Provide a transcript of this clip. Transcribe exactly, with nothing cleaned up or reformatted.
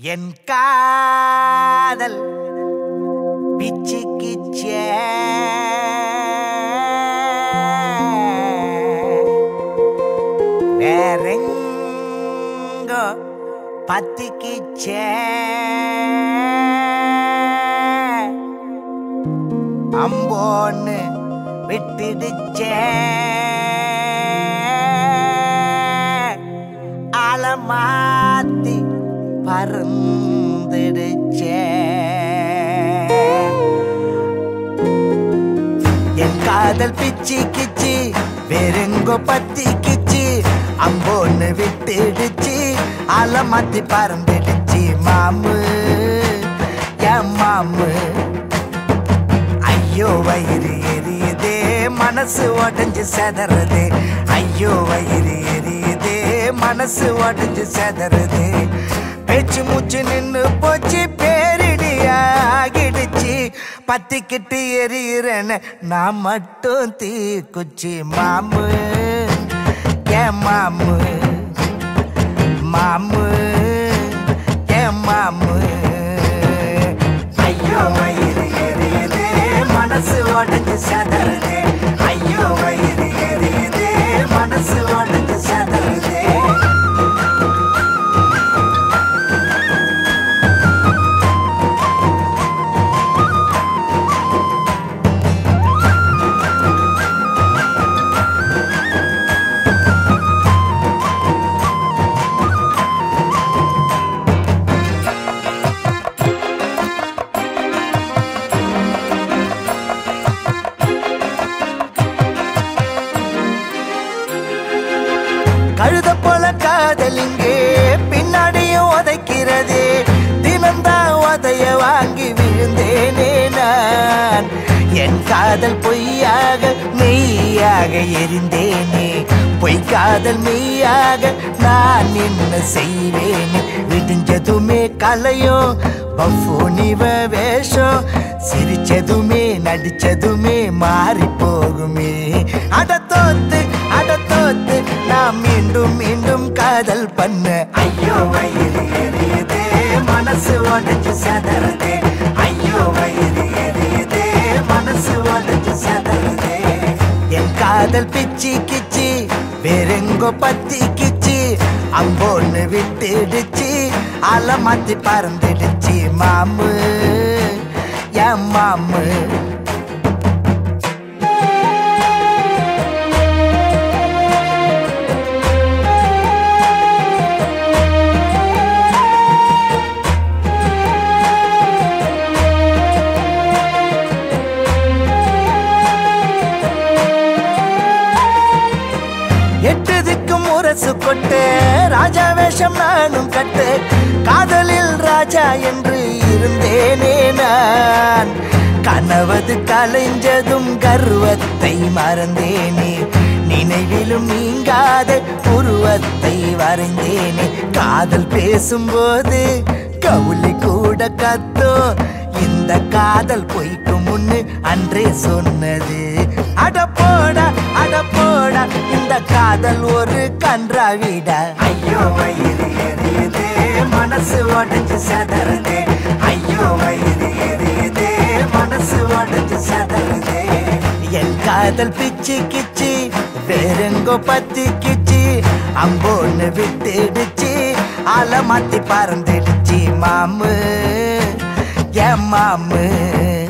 என் காதல் பிச்சுக்கிச்சே வேறெங்கோ பத்திக்கிச்சே அம்போன்னு விட்டுடுச்சே ஆலமாத்தி பறந்துடுச்சே என் காதல் பிச்சுக்கிச்சு வேறெங்கோ பத்திக்கிச்சு அம்போன்னு விட்டுடுச்சு ஆலமாத்தி பறந்துடுச்சு மாமு என் மாமு ஐயோ வயிறு எரியுதே மனசு உடஞ்சு செதறதே ஐயோ வயிறு எரியுதே மனசு உடஞ்சு செதறதே பேச்சு மூச்சு நின்னு போச்சு பேரிடி ஆகிடுச்சு பத்திக்கிட்டு எரியுறேன்னு நான் மட்டும் தீக்குச்சி மாமு ஏன் மாமு மாமு ஏன் மாமு ஐயோ வயிறு எரியுதே மனசு உடஞ்சு செதறதே ஐயோ வயிறு எரியுதே மனசு உடஞ்சு செதறதே கழுத போல காதலிங்கே பின்னாடியும் உதைக்கிறதே தினம்தான் உதைய வாங்கி விழுந்தேனே நான் என் காதல் பொய்யாக மெய்யாக எரிந்தேனே பொய் காதல் மெய்யாக நான் என்ன செய்வேனே விடிஞ்சதுமே கலையும் பஃபோனிவ வேஷம் சிரிச்சதுமே நடிச்சதுமே மாறி போகுமே அட தோத்து அட தோத்து நான் மீண்டும் மீண்டும் காதல் பண்ண ஐயோ வயிறு எரியுதே மனசு உடஞ்சு செதறதே ஐயோ வயிறு எரியுதே மனசு உடஞ்சு செதறதே என் காதல் பிச்சி கிச்சி வேறெங்கோ பத்தி கிச்சி அம்போன்னு விட்டுடுச்சு ஆலமாத்தி பறந்துடுச்சு மாமு என் மாமு எட்டதுக்கும் முரசு கொட்டு ராஜா வேஷம் நானும் கட்டு காதலில் ராஜா என்று இருந்தேனே நான் கனவது கலைஞ்சதும் கர்வத்தை மறந்தேனே நினைவிலும் நீங்காத உருவத்தை வரைந்தேனே காதல் பேசும்போது கவுளி கூட கத்தோ இந்த காதல் பொய்க்கு முன்னு அன்றே சொன்னது அட போடா அட போடா இந்த காதல் ஒரு கன்றாவிடா ஐயோ வயிறு எரியுதே மனசு உடஞ்சு செதறதே ஐயோ வயிறு எரியுதே மனசு உடஞ்சு செதறதே என் காதல் பிச்சு கிச்சு வேறெங்கோ பத்தி கிச்சு அம்போன்னு விட்டுடுச்சு ஆலமாத்தி பறந்துடுச்சு மாமு என் மாமு